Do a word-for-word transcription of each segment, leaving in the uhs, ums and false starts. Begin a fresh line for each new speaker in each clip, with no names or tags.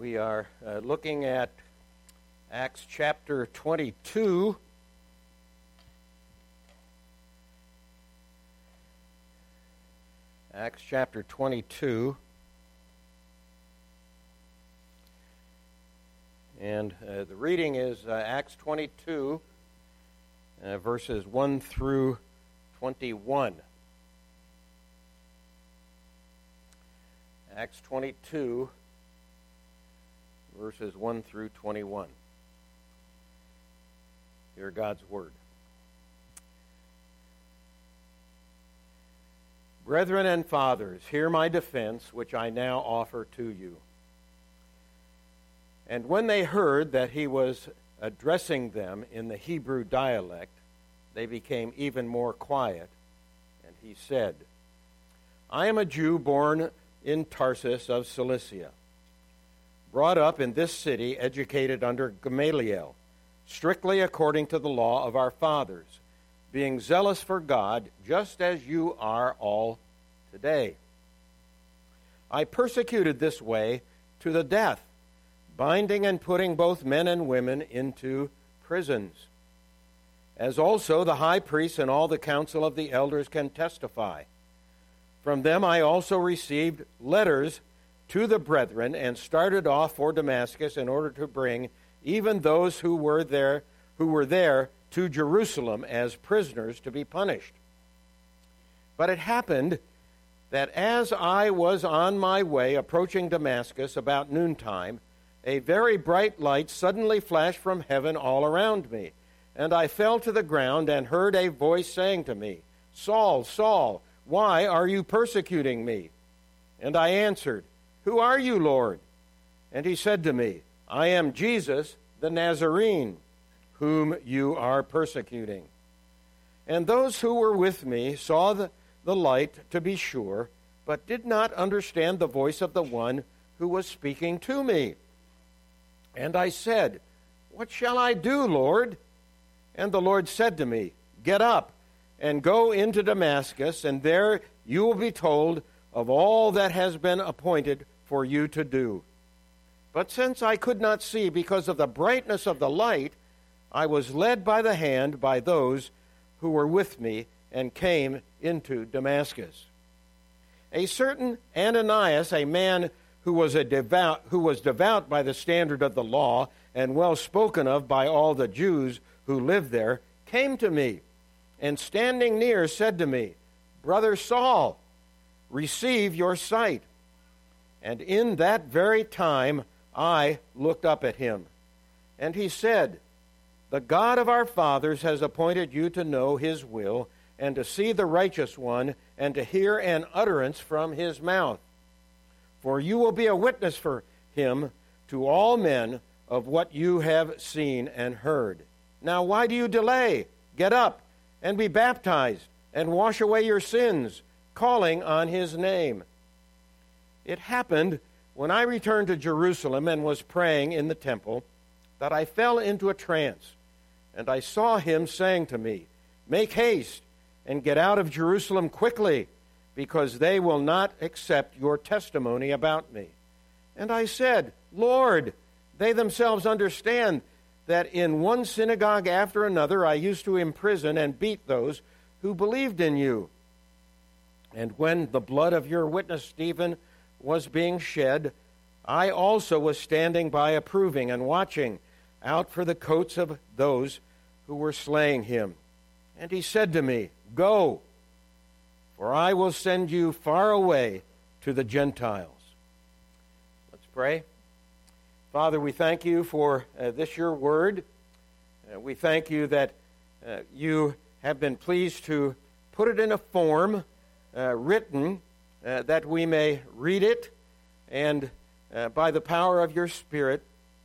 We are uh, looking at Acts chapter twenty-two. Acts chapter twenty-two. And uh, the reading is uh, Acts twenty-two, uh, verses one through twenty-one. Acts twenty-two, verses one through twenty-one. Hear God's word. Brethren and fathers, hear my defense, which I now offer to you. And when they heard that he was addressing them in the Hebrew dialect, they became even more quiet. And he said, I am a Jew born in Tarsus of Cilicia, brought up in this city, educated under Gamaliel, strictly according to the law of our fathers, being zealous for God, just as you are all today. I persecuted this way to the death, binding and putting both men and women into prisons, as also the high priest and all the council of the elders can testify. From them I also received letters to the brethren and started off for Damascus in order to bring even those who were there who were there to Jerusalem as prisoners to be punished. But it happened that as I was on my way approaching Damascus about noontime, a very bright light suddenly flashed from heaven all around me, and I fell to the ground and heard a voice saying to me, Saul, Saul, why are you persecuting me? And I answered, Who are you, Lord? And he said to me, I am Jesus the Nazarene, whom you are persecuting. And those who were with me saw the, the light, to be sure, but did not understand the voice of the one who was speaking to me. And I said, What shall I do, Lord? And the Lord said to me, Get up and go into Damascus, and there you will be told of all that has been appointed for you to do. But since I could not see because of the brightness of the light, I was led by the hand by those who were with me and came into Damascus. A certain Ananias, a man who was a devout, who was devout by the standard of the law and well spoken of by all the Jews who lived there, came to me, and standing near said to me, Brother Saul, receive your sight. And in that very time I looked up at him. And he said, The God of our fathers has appointed you to know his will, and to see the righteous one, and to hear an utterance from his mouth. For you will be a witness for him to all men of what you have seen and heard. Now why do you delay? Get up and be baptized, and wash away your sins, calling on his name. It happened when I returned to Jerusalem and was praying in the temple that I fell into a trance, and I saw him saying to me, Make haste and get out of Jerusalem quickly, because they will not accept your testimony about me. And I said, Lord, they themselves understand that in one synagogue after another I used to imprison and beat those who believed in you. And when the blood of your witness Stephen was being shed, I also was standing by approving and watching out for the coats of those who were slaying him. And he said to me, Go, for I will send you far away to the Gentiles. Let's pray. Father, we thank you for uh, this your word. Uh, we thank you that uh, you have been pleased to put it in a form uh, written uh, that we may read it and uh, by the power of your Spirit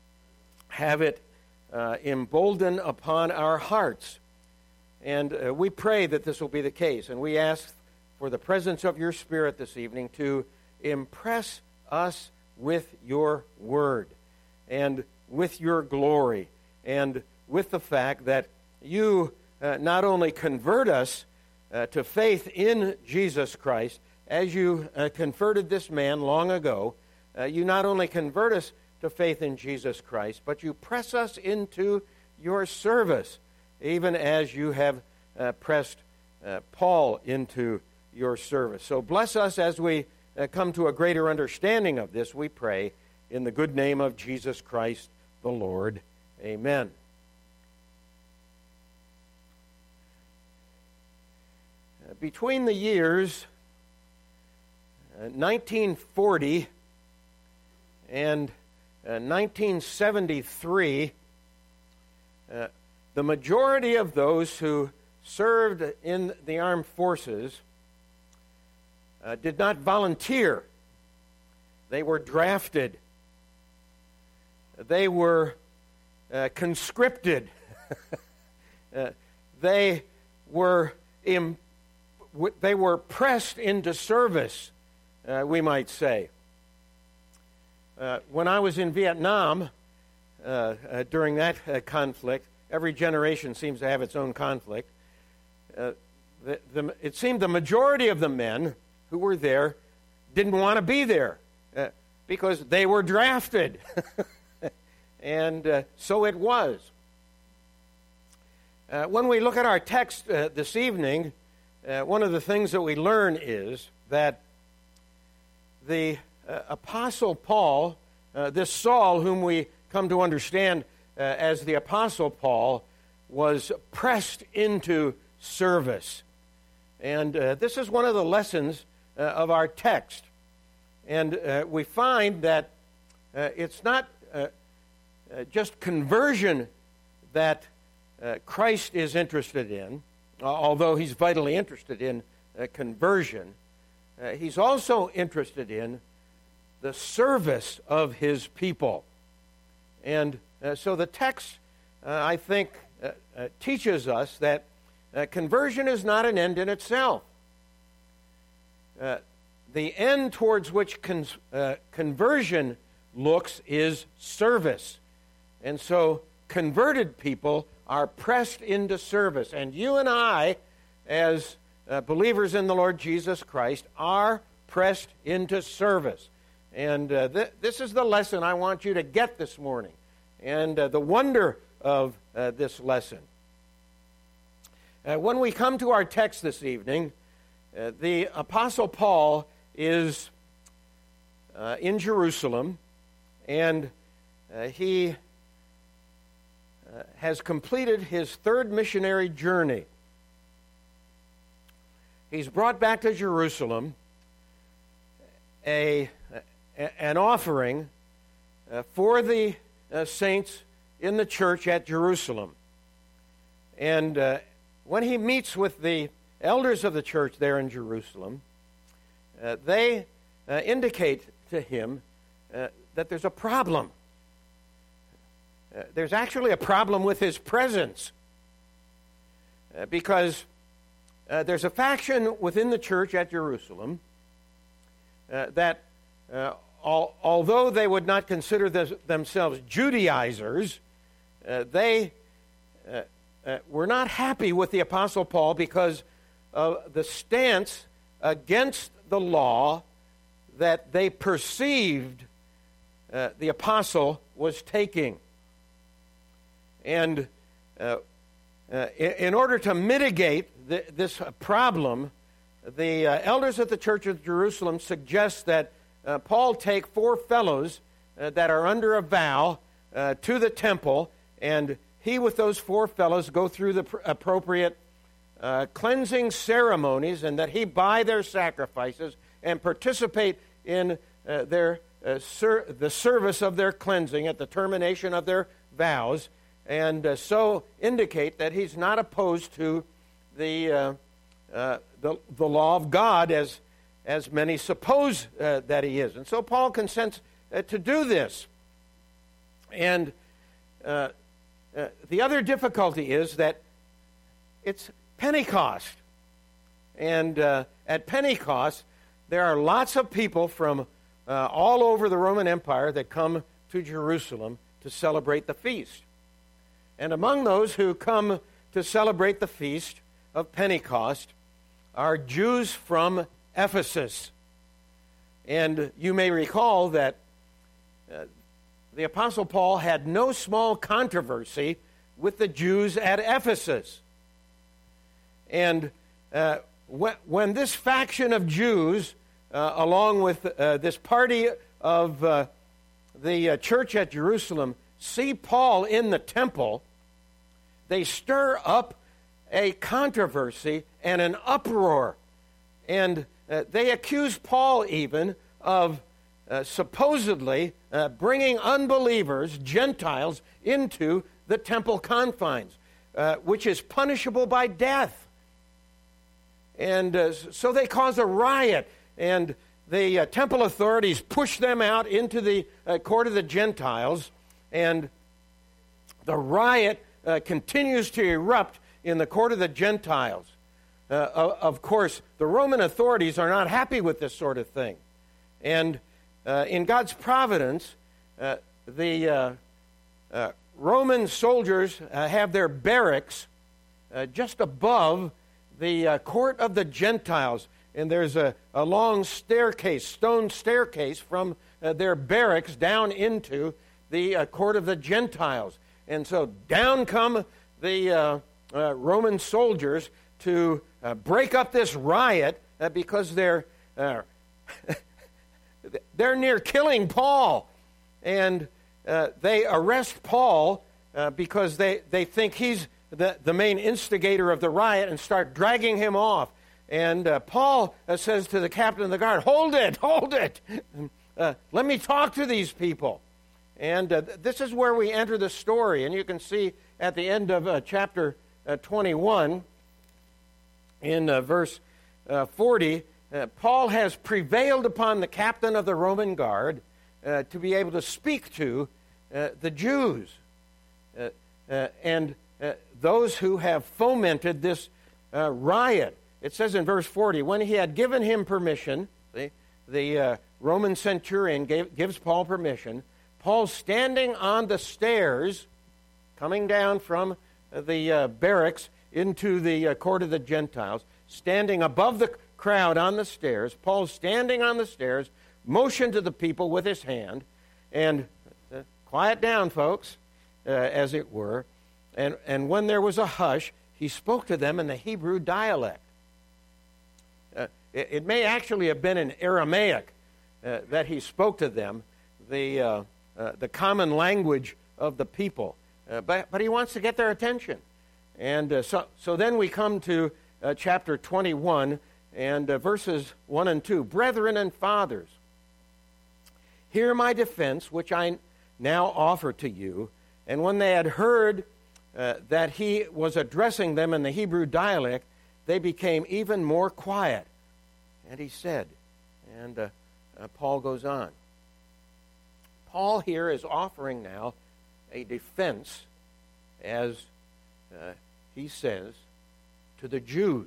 have it uh, emboldened upon our hearts. And uh, we pray that this will be the case. And we ask for the presence of your Spirit this evening to impress us with your word and with your glory and with the fact that you uh, not only convert us uh, to faith in Jesus Christ, as you uh, converted this man long ago, uh, you not only convert us to faith in Jesus Christ, but you press us into your service, even as you have uh, pressed uh, Paul into your service. So bless us as we uh, come to a greater understanding of this, we pray, in the good name of Jesus Christ the Lord. Amen. Uh, between the years uh, nineteen forty and uh, nineteen seventy-three, uh, the majority of those who served in the armed forces uh, did not volunteer. They were drafted. They were uh, conscripted. uh, they were im- w- they were pressed into service, uh, we might say. Uh, when I was in Vietnam uh, uh, during that uh, conflict, every generation seems to have its own conflict. Uh, the, the, it seemed the majority of the men who were there didn't want to be there uh, because they were drafted. And uh, so it was. Uh, when we look at our text uh, this evening, uh, one of the things that we learn is that the uh, Apostle Paul, uh, this Saul, whom we come to understand uh, as the Apostle Paul, was pressed into service. And uh, this is one of the lessons uh, of our text. And uh, we find that uh, it's not uh, uh, just conversion that uh, Christ is interested in, uh, although he's vitally interested in uh, conversion. Uh, he's also interested in the service of his people. And uh, so the text, uh, I think, uh, uh, teaches us that uh, conversion is not an end in itself. Uh, the end towards which con- uh, conversion looks is service. And so converted people are pressed into service. And you and I, as uh, believers in the Lord Jesus Christ, are pressed into service. And uh, th- this is the lesson I want you to get this morning, and uh, the wonder of uh, this lesson. Uh, when we come to our text this evening, uh, the Apostle Paul is uh, in Jerusalem, and uh, he uh, has completed his third missionary journey. He's brought back to Jerusalem a, a an offering uh, for the uh, saints in the church at Jerusalem. And uh, when he meets with the elders of the church there in Jerusalem, uh, they uh, indicate to him uh, that there's a problem. Uh, there's actually a problem with his presence. Uh, because uh, there's a faction within the church at Jerusalem uh, that, uh, al- although they would not consider this, themselves Judaizers, uh, they uh, uh, were not happy with the Apostle Paul because of the stance against the law that they perceived uh, the apostle was taking. And uh, uh, in, in order to mitigate the, this problem, the uh, elders of the church of Jerusalem suggest that uh, Paul take four fellows uh, that are under a vow uh, to the temple, and he with those four fellows go through the pr- appropriate uh, cleansing ceremonies, and that he buy their sacrifices and participate in uh, their uh, ser- the service of their cleansing at the termination of their vows, and uh, so indicate that he's not opposed to the uh, uh, the, the law of God as as many suppose uh, that he is. And so Paul consents uh, to do this. And uh, uh, the other difficulty is that it's Pentecost. And uh, at Pentecost, there are lots of people from uh, all over the Roman Empire that come to Jerusalem to celebrate the feast. And among those who come to celebrate the feast of Pentecost are Jews from Ephesus. And you may recall that uh, the Apostle Paul had no small controversy with the Jews at Ephesus. And uh, when, when this faction of Jews, uh, along with uh, this party of uh, the uh, church at Jerusalem, see Paul in the temple, they stir up a controversy and an uproar. And uh, they accuse Paul even of uh, supposedly uh, bringing unbelievers, Gentiles, into the temple confines, uh, which is punishable by death. And uh, so they cause a riot, and the uh, temple authorities push them out into the uh, court of the Gentiles, and the riot uh, continues to erupt in the court of the Gentiles. Uh, of course, the Roman authorities are not happy with this sort of thing. And uh, in God's providence, uh, the uh, uh, Roman soldiers uh, have their barracks uh, just above the uh, court of the Gentiles. And there's a, a long staircase, stone staircase from uh, their barracks down into the uh, court of the Gentiles. And so down come the uh, uh, Roman soldiers to uh, break up this riot uh, because they're uh, they're near killing Paul. And uh, they arrest Paul uh, because they, they think he's the, the main instigator of the riot and start dragging him off. And uh, Paul uh, says to the captain of the guard, hold it, hold it. Uh, let me talk to these people. And uh, this is where we enter the story. And you can see at the end of uh, chapter uh, twenty-one, in uh, verse uh, forty, uh, Paul has prevailed upon the captain of the Roman guard uh, to be able to speak to uh, the Jews uh, uh, and uh, those who have fomented this uh, riot. It says in verse forty, when he had given him permission, the, the uh, Roman centurion gave, gives Paul permission, Paul standing on the stairs, coming down from the uh, barracks into the uh, court of the Gentiles, standing above the crowd on the stairs, Paul standing on the stairs, motioned to the people with his hand, and uh, quiet down, folks, uh, as it were, and, and when there was a hush, he spoke to them in the Hebrew dialect. Uh, it, it may actually have been in Aramaic uh, that he spoke to them, the, uh, uh, the common language of the people, uh, but, but he wants to get their attention. And uh, so, so then we come to uh, chapter twenty-one and uh, verses one and two. Brethren and fathers, hear my defense, which I now offer to you. And when they had heard uh, that he was addressing them in the Hebrew dialect, they became even more quiet. And he said, and uh, uh, Paul goes on. Paul here is offering now a defense as uh, he says, to the Jews.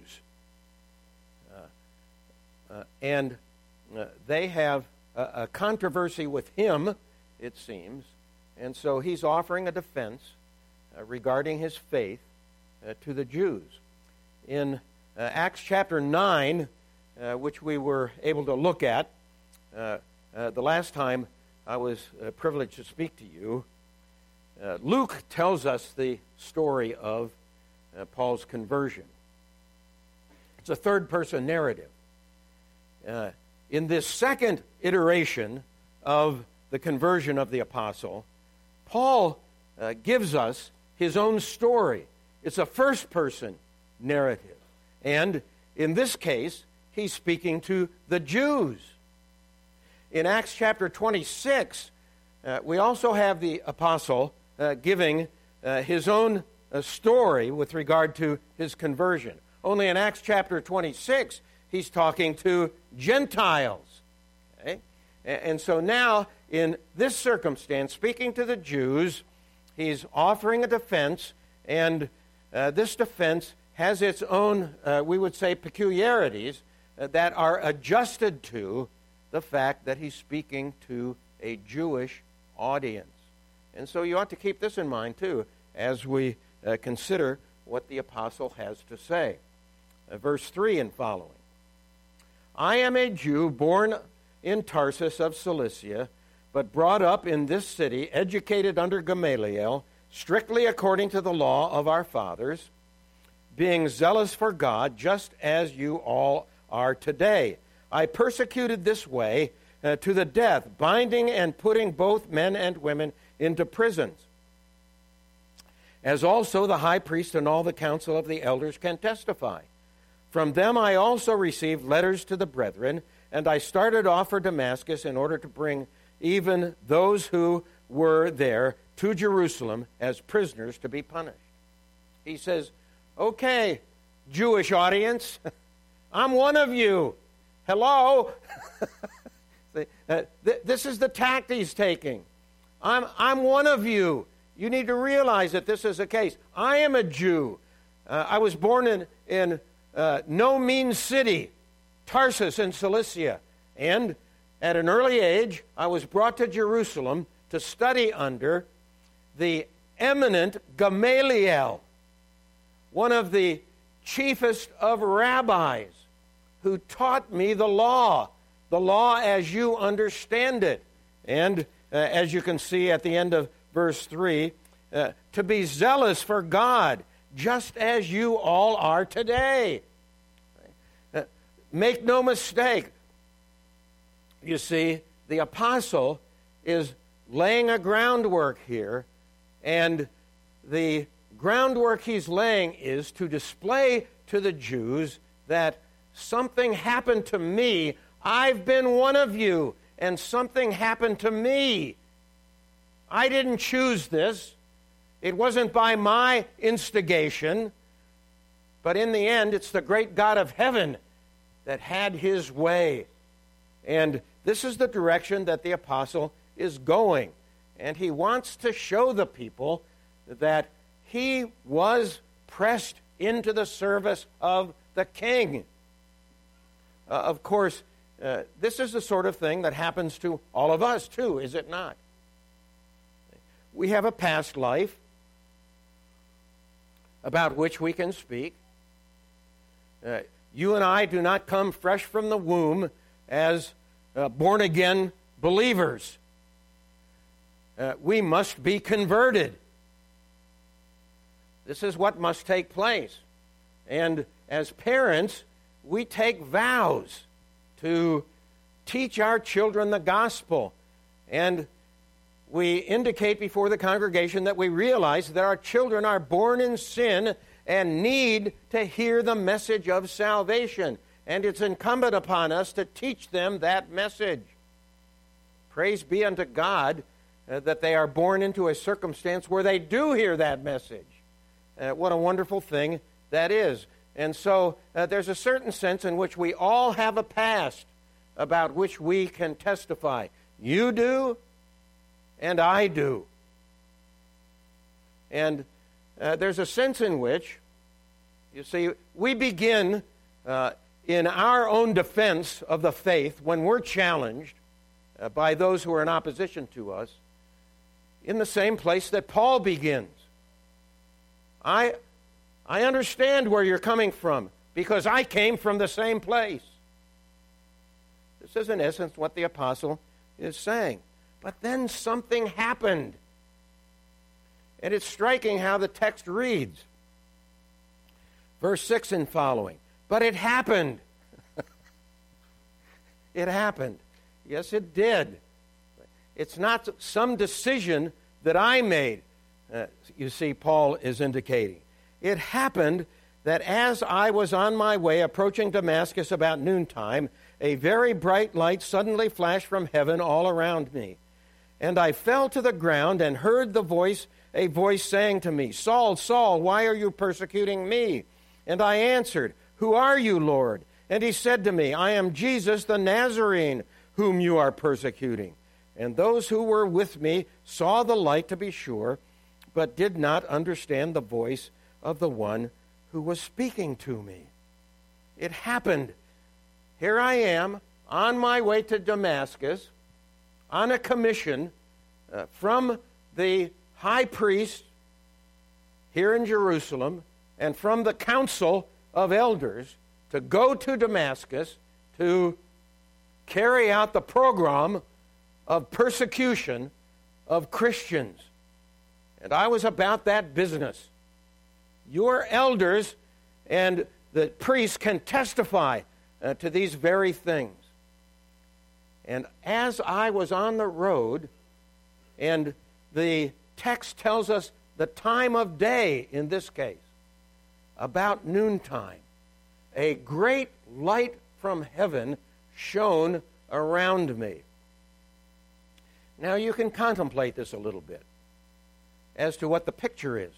Uh, uh, and uh, they have a, a controversy with him, it seems, and so he's offering a defense uh, regarding his faith uh, to the Jews. In uh, Acts chapter nine, uh, which we were able to look at uh, uh, the last time I was uh, privileged to speak to you, uh, Luke tells us the story of Uh, Paul's conversion. It's a third-person narrative. Uh, in this second iteration of the conversion of the apostle, Paul uh, gives us his own story. It's a first-person narrative. And in this case, he's speaking to the Jews. In Acts chapter twenty-six, uh, we also have the apostle uh, giving uh, his own a story with regard to his conversion. Only in Acts chapter twenty-six, he's talking to Gentiles. Okay? And so now, in this circumstance, speaking to the Jews, he's offering a defense, and uh, this defense has its own, uh, we would say, peculiarities uh, that are adjusted to the fact that he's speaking to a Jewish audience. And so you ought to keep this in mind, too, as we Uh, consider what the apostle has to say. Uh, verse three and following. I am a Jew born in Tarsus of Cilicia, but brought up in this city, educated under Gamaliel, strictly according to the law of our fathers, being zealous for God, just as you all are today. I persecuted this way uh, to the death, binding and putting both men and women into prisons, as also the high priest and all the council of the elders can testify. From them I also received letters to the brethren, and I started off for Damascus in order to bring even those who were there to Jerusalem as prisoners to be punished. He says, okay, Jewish audience, I'm one of you. Hello? uh, th- this is the tact he's taking. I'm, I'm one of you. You need to realize that this is the case. I am a Jew. Uh, I was born in, in uh, no mean city, Tarsus in Cilicia. And at an early age, I was brought to Jerusalem to study under the eminent Gamaliel, one of the chiefest of rabbis, who taught me the law, the law as you understand it. And uh, as you can see at the end of verse three, uh, to be zealous for God, just as you all are today. Uh, make no mistake, you see, the apostle is laying a groundwork here, and the groundwork he's laying is to display to the Jews that something happened to me. I've been one of you, and something happened to me. I didn't choose this. It wasn't by my instigation. But in the end, it's the great God of heaven that had his way. And this is the direction that the apostle is going. And he wants to show the people that he was pressed into the service of the king. Uh, of course, uh, this is the sort of thing that happens to all of us too, is it not? We have a past life about which we can speak. Uh, you and I do not come fresh from the womb as uh, born-again believers. Uh, we must be converted. This is what must take place. And as parents, we take vows to teach our children the gospel. And we indicate before the congregation that we realize that our children are born in sin and need to hear the message of salvation. And it's incumbent upon us to teach them that message. Praise be unto God uh, that they are born into a circumstance where they do hear that message. Uh, what a wonderful thing that is. And so uh, there's a certain sense in which we all have a past about which we can testify. You do, and I do. And uh, there's a sense in which, you see, we begin uh, in our own defense of the faith when we're challenged uh, by those who are in opposition to us in the same place that Paul begins. I, I understand where you're coming from because I came from the same place. This is in essence what the apostle is saying. But then something happened. And it's striking how the text reads. Verse six and following. But it happened. It happened. Yes, it did. It's not some decision that I made. Uh, you see, Paul is indicating. It happened that as I was on my way approaching Damascus about noontime, a very bright light suddenly flashed from heaven all around me. And I fell to the ground and heard the voice, a voice saying to me, Saul, Saul, why are you persecuting me? And I answered, Who are you, Lord? And he said to me, I am Jesus the Nazarene, whom you are persecuting. And those who were with me saw the light, to be sure, but did not understand the voice of the one who was speaking to me. It happened. Here I am on my way to Damascus on a commission uh, from the high priest here in Jerusalem and from the council of elders to go to Damascus to carry out the program of persecution of Christians. And I was about that business. Your elders and the priests can testify uh, to these very things. And as I was on the road, and the text tells us the time of day in this case, about noontime, a great light from heaven shone around me. Now you can contemplate this a little bit as to what the picture is.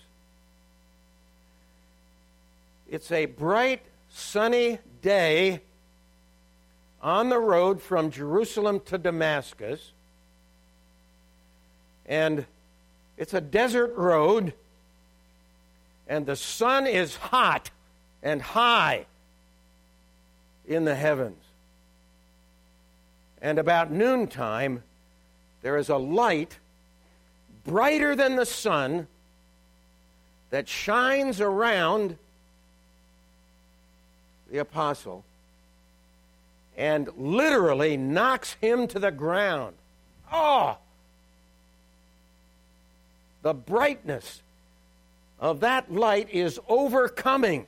It's a bright, sunny day on the road from Jerusalem to Damascus, and it's a desert road, and the sun is hot and high in the heavens. And about noontime, there is a light brighter than the sun that shines around the apostle and literally knocks him to the ground. Oh! The brightness of that light is overcoming.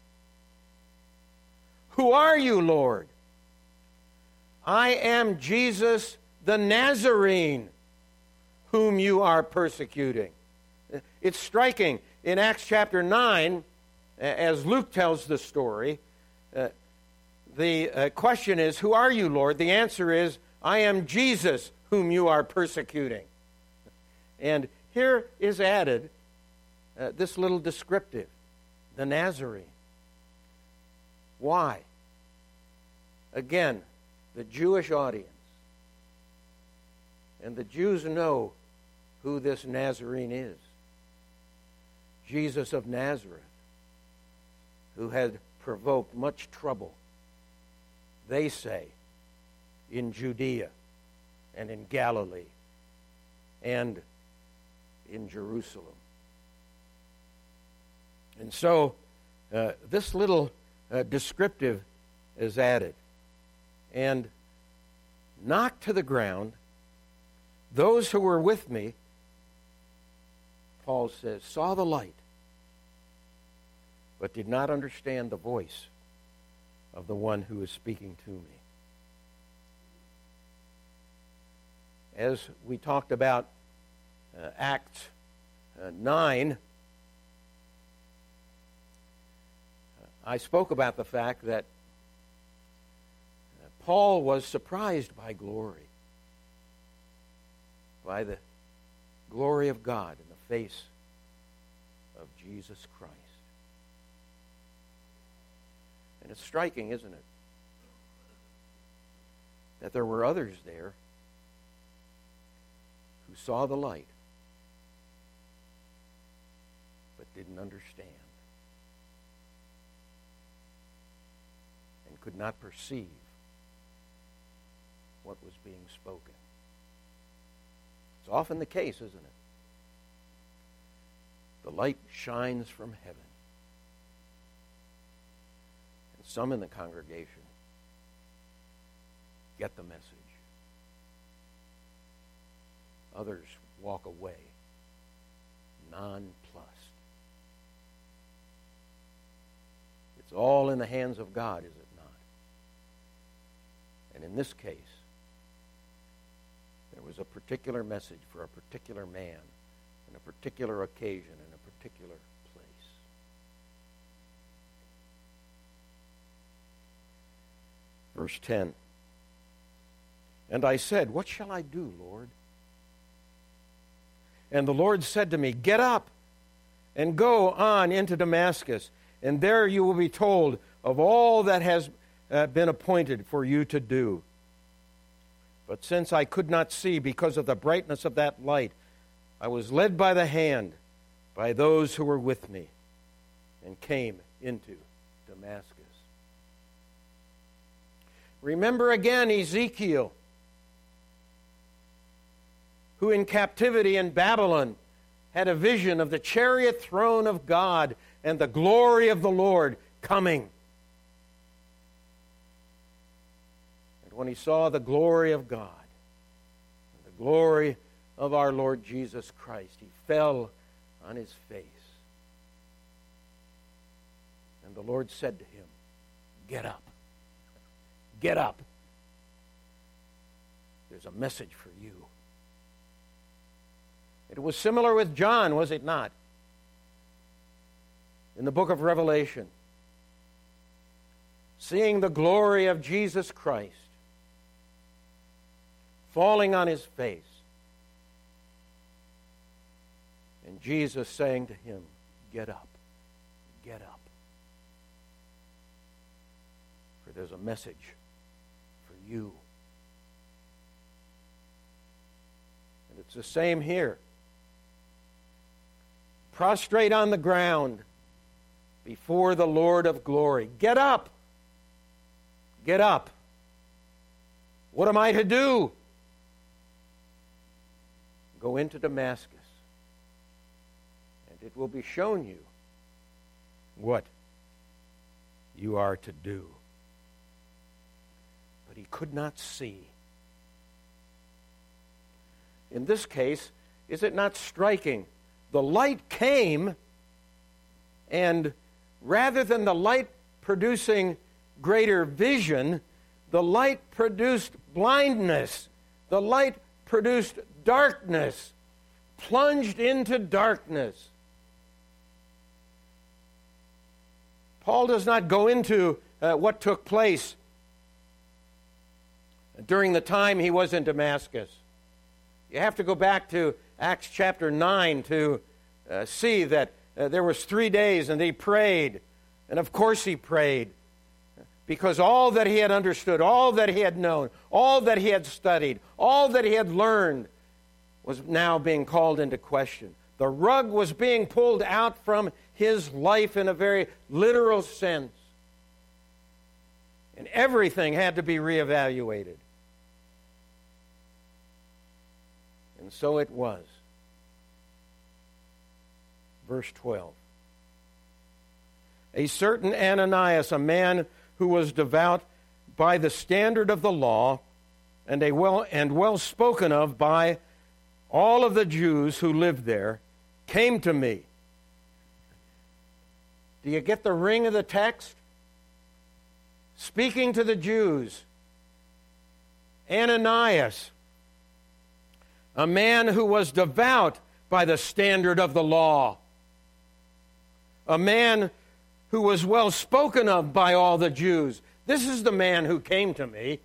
Who are you, Lord? I am Jesus the Nazarene, whom you are persecuting. It's striking. In Acts chapter nine, as Luke tells the story, uh, the uh, question is, who are you, Lord? The answer is, I am Jesus, whom you are persecuting. And here is added uh, this little descriptive, the Nazarene. Why? Again, the Jewish audience. And the Jews know who this Nazarene is. Jesus of Nazareth, who had provoked much trouble, they say, in Judea and in Galilee and in Jerusalem. And so uh, this little uh, descriptive is added. And knocked to the ground, those who were with me, Paul says, saw the light, but did not understand the voice of the one who is speaking to me. As we talked about uh, Acts uh, nine, uh, I spoke about the fact that uh, Paul was surprised by glory, by the glory of God in the face of Jesus Christ. And it's striking, isn't it, that there were others there who saw the light but didn't understand and could not perceive what was being spoken. It's often the case, isn't it? The light shines from heaven. And some in the congregation get the message. Others walk away nonplussed. It's all in the hands of God, is it not? And in this case, there was a particular message for a particular man in a particular occasion in a particular place. Verse ten. And I said, what shall I do, Lord? And the Lord said to me, get up and go on into Damascus, and there you will be told of all that has uh, been appointed for you to do. But since I could not see because of the brightness of that light, I was led by the hand by those who were with me and came into Damascus. Remember again Ezekiel, who in captivity in Babylon had a vision of the chariot throne of God and the glory of the Lord coming. And when he saw the glory of God, glory of our Lord Jesus Christ. He fell on his face. And the Lord said to him, "Get up. Get up. There's a message for you." It was similar with John, was it not? In the book of Revelation, seeing the glory of Jesus Christ falling on his face, and Jesus saying to him, "Get up, get up. For there's a message for you." And it's the same here. Prostrate on the ground before the Lord of glory. Get up. Get up. What am I to do? Go into Damascus, and it will be shown you what you are to do. But he could not see. In this case, is it not striking? The light came, and rather than the light producing greater vision, the light produced blindness. The light produced darkness, plunged into darkness. Paul does not go into uh, what took place during the time he was in Damascus. You have to go back to Acts chapter nine to uh, see that uh, there was three days and he prayed. And of course he prayed, because all that he had understood, all that he had known, all that he had studied, all that he had learned was now being called into question. The rug was being pulled out from his life in a very literal sense. And everything had to be reevaluated. And so it was. Verse twelve. A certain Ananias, a man who was devout by the standard of the law, and a well and well spoken of by all of the Jews who lived there, came to me. Do you get the ring of the text? Speaking to the Jews, Ananias, a man who was devout by the standard of the law, a man who was well spoken of by all the Jews. This is the man who came to me.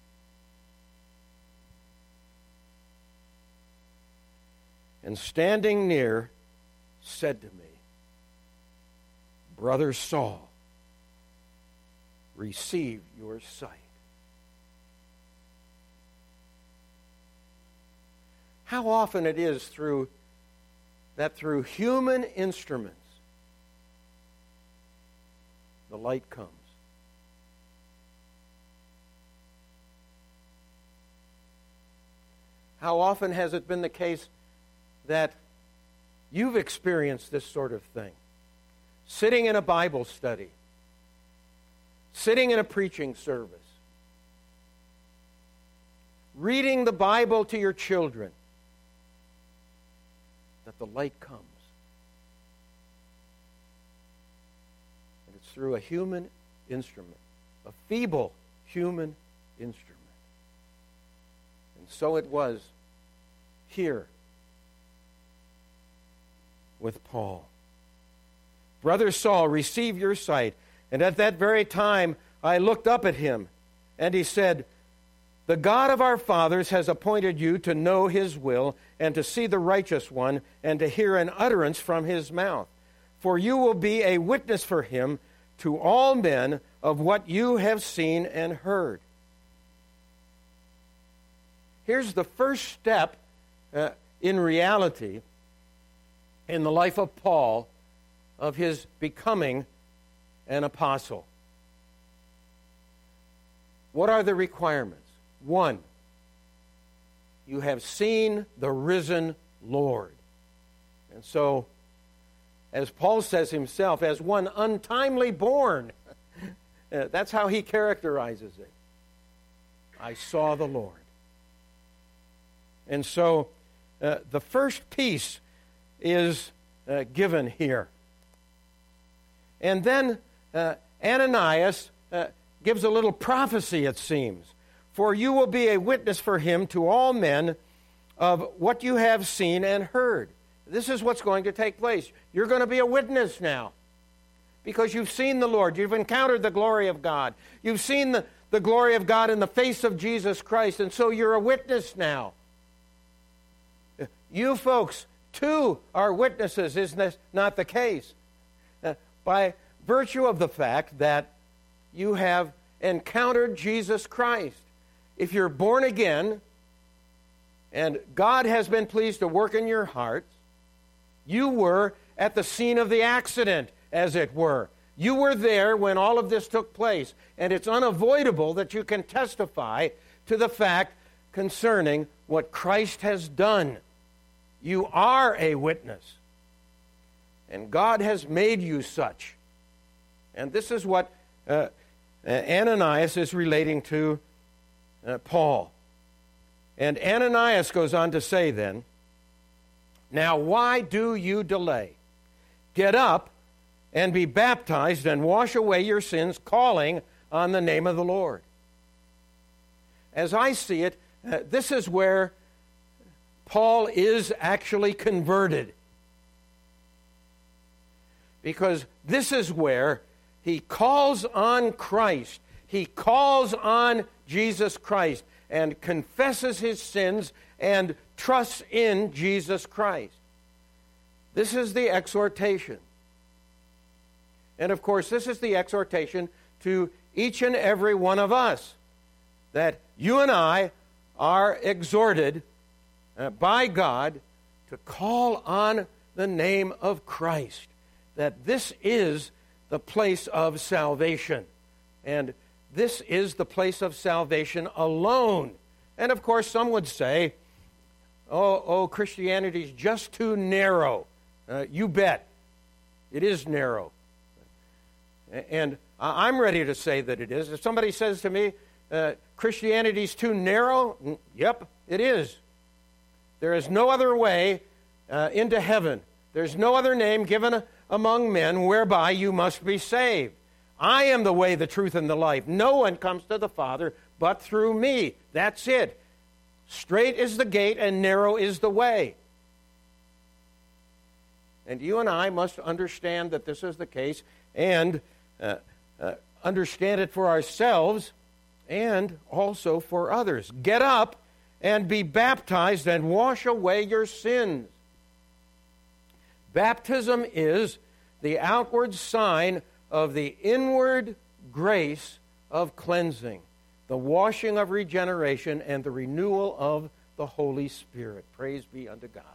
And standing near, said to me, "Brother Saul, receive your sight." How often it is through that through human instruments the light comes. How often has it been the case that you've experienced this sort of thing? Sitting in a Bible study, sitting in a preaching service, reading the Bible to your children, that the light comes. And it's through a human instrument, a feeble human instrument. And so it was here with Paul. "Brother Saul, receive your sight." And at that very time I looked up at him, and he said, "The God of our fathers has appointed you to know his will, and to see the righteous one, and to hear an utterance from his mouth. For you will be a witness for him to all men of what you have seen and heard." Here's the first step uh, in reality in the life of Paul of his becoming an apostle. What are the requirements? One, you have seen the risen Lord. And so, as Paul says himself, as one untimely born, that's how he characterizes it. I saw the Lord. And so uh, the first piece is uh, given here. And then uh, Ananias uh, gives a little prophecy, it seems. For you will be a witness for him to all men of what you have seen and heard. This is what's going to take place. You're going to be a witness now because you've seen the Lord. You've encountered the glory of God. You've seen the, the glory of God in the face of Jesus Christ, and so you're a witness now. You folks, too, are witnesses. Isn't this not the case? Uh, by virtue of the fact that you have encountered Jesus Christ. If you're born again, and God has been pleased to work in your hearts, you were at the scene of the accident, as it were. You were there when all of this took place, and it's unavoidable that you can testify to the fact concerning what Christ has done. You are a witness, and God has made you such. And this is what uh, Ananias is relating to uh, Paul. And Ananias goes on to say then, now why do you delay? Get up and be baptized and wash away your sins, calling on the name of the Lord. As I see it, uh, this is where Paul is actually converted. Because this is where he calls on Christ. He calls on Jesus Christ and confesses his sins and trusts in Jesus Christ. This is the exhortation. And of course, this is the exhortation to each and every one of us, that you and I are exhorted uh, by God to call on the name of Christ, that this is the place of salvation. And this is the place of salvation alone. And of course, some would say, oh, oh Christianity's just too narrow. Uh, you bet. It is narrow. And I'm ready to say that it is. If somebody says to me, uh, Christianity's too narrow, yep, it is. There is no other way uh, into heaven. There's no other name given among men whereby you must be saved. I am the way, the truth, and the life. No one comes to the Father but through me. That's it. Straight is the gate and narrow is the way. And you and I must understand that this is the case and uh, uh, understand it for ourselves and also for others. Get up and be baptized and wash away your sins. Baptism is the outward sign of the inward grace of cleansing, the washing of regeneration, and the renewal of the Holy Spirit. Praise be unto God.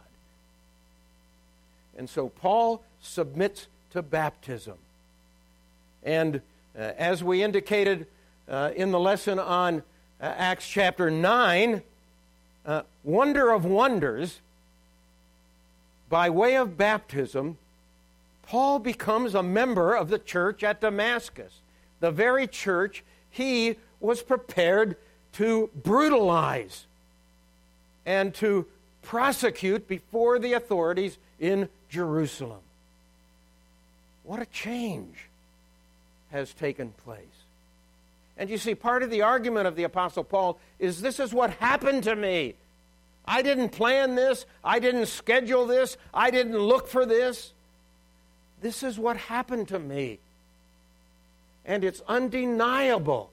And so Paul submits to baptism. And uh, as we indicated uh, in the lesson on uh, Acts chapter nine, uh, wonder of wonders, by way of baptism, Paul becomes a member of the church at Damascus, the very church he was prepared to brutalize and to prosecute before the authorities in Jerusalem. What a change has taken place. And you see, part of the argument of the Apostle Paul is this is what happened to me. I didn't plan this. I didn't schedule this. I didn't look for this. This is what happened to me. And it's undeniable.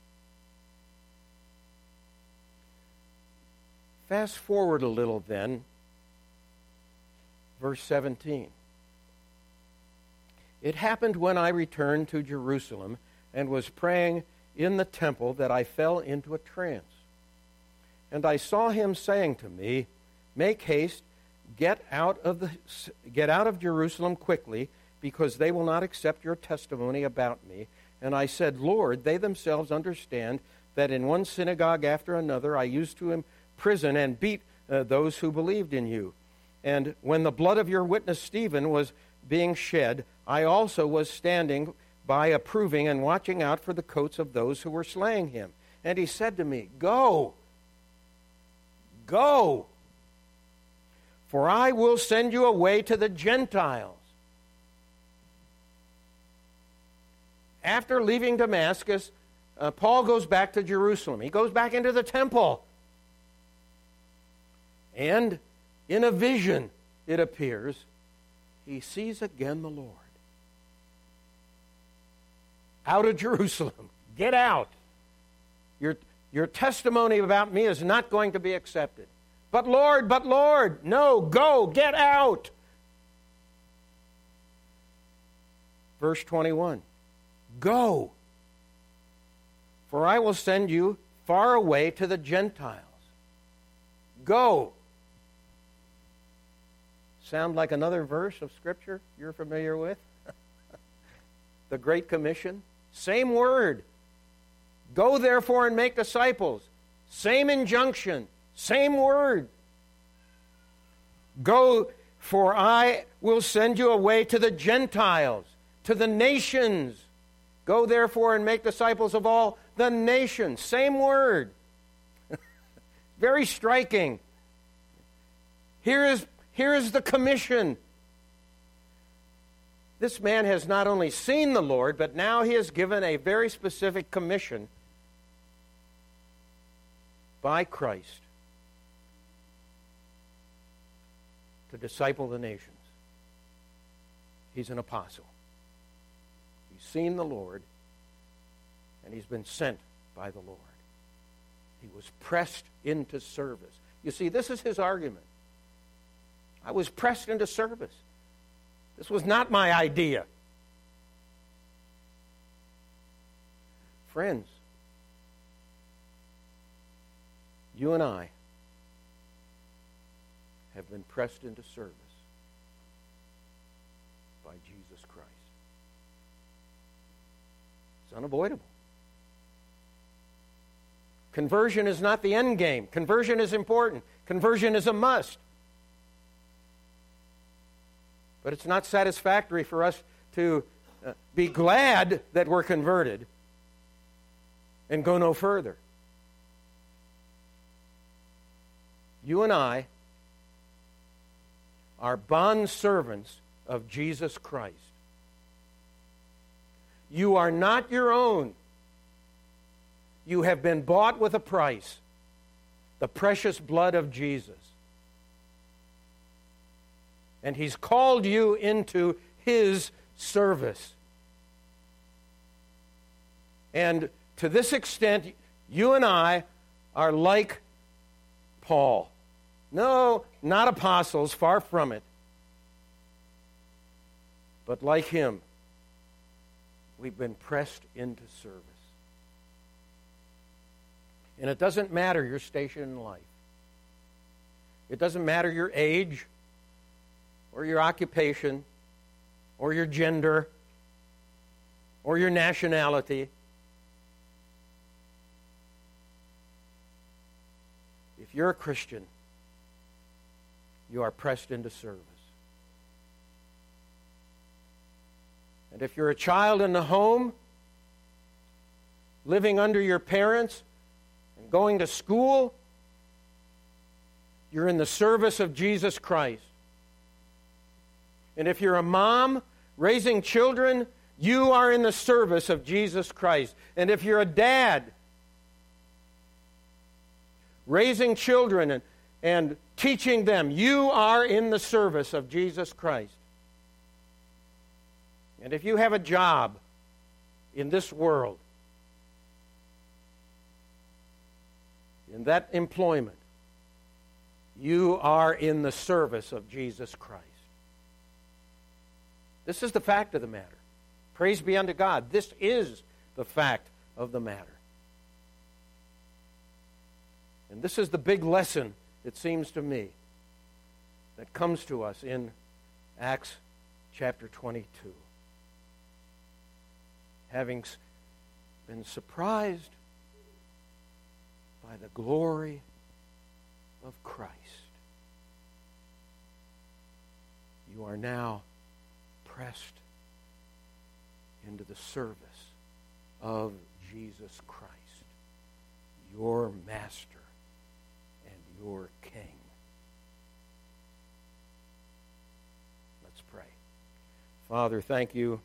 Fast forward a little then. Verse seventeen. It happened when I returned to Jerusalem and was praying in the temple that I fell into a trance. And I saw him saying to me, make haste, get out of the get out of Jerusalem quickly, because they will not accept your testimony about me. And I said, Lord, they themselves understand that in one synagogue after another I used to imprison and beat uh, those who believed in you. And when the blood of your witness Stephen was being shed, I also was standing by approving and watching out for the coats of those who were slaying him. And he said to me, Go, Go, for I will send you away to the Gentiles. After leaving Damascus, uh, Paul goes back to Jerusalem. He goes back into the temple. And in a vision, it appears, he sees again the Lord. Out of Jerusalem. Get out. Your, your testimony about me is not going to be accepted. But Lord, but Lord, no, go, get out. Verse twenty-one. Go, for I will send you far away to the Gentiles. Go. Sound like another verse of Scripture you're familiar with? The Great Commission. Same word. Go therefore and make disciples. Same injunction. Same word. Go, for I will send you away to the Gentiles, to the nations. Go therefore and make disciples of all the nations. Same word. Very striking. Here is, here is the commission. This man has not only seen the Lord, but now he is given a very specific commission by Christ to disciple the nations. He's an apostle. He's seen the Lord, and he's been sent by the Lord. He was pressed into service. You see, this is his argument. I was pressed into service. This was not my idea. Friends, you and I have been pressed into service by Jesus Christ. It's unavoidable. Conversion is not the end game. Conversion is important. Conversion is a must. But it's not satisfactory for us to uh, be glad that we're converted and go no further. You and I are bond servants of Jesus Christ. You are not your own. You have been bought with a price, the precious blood of Jesus. And he's called you into his service. And to this extent, you and I are like Paul. No, not apostles, far from it. But like him, we've been pressed into service. And it doesn't matter your station in life. It doesn't matter your age, or your occupation, or your gender, or your nationality. If you're a Christian, you are pressed into service. And if you're a child in the home, living under your parents, and going to school, you're in the service of Jesus Christ. And if you're a mom raising children, you are in the service of Jesus Christ. And if you're a dad raising children and, and teaching them, you are in the service of Jesus Christ. And if you have a job in this world, in that employment, you are in the service of Jesus Christ. This is the fact of the matter. Praise be unto God. This is the fact of the matter. And this is the big lesson, it seems to me, that comes to us in Acts chapter twenty-two. Having been surprised by the glory of Christ, you are now pressed into the service of Jesus Christ, your master and your King. Let's pray. Father, thank you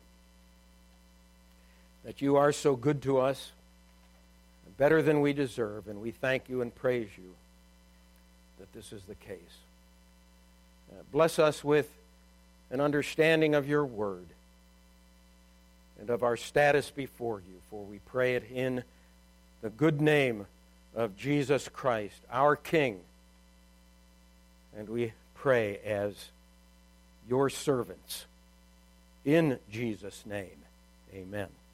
that you are so good to us, better than we deserve, and we thank you and praise you that this is the case. Uh, bless us with an understanding of your word and of our status before you, for we pray it in the good name of Jesus Christ, our King. And we pray as your servants in Jesus' name. Amen.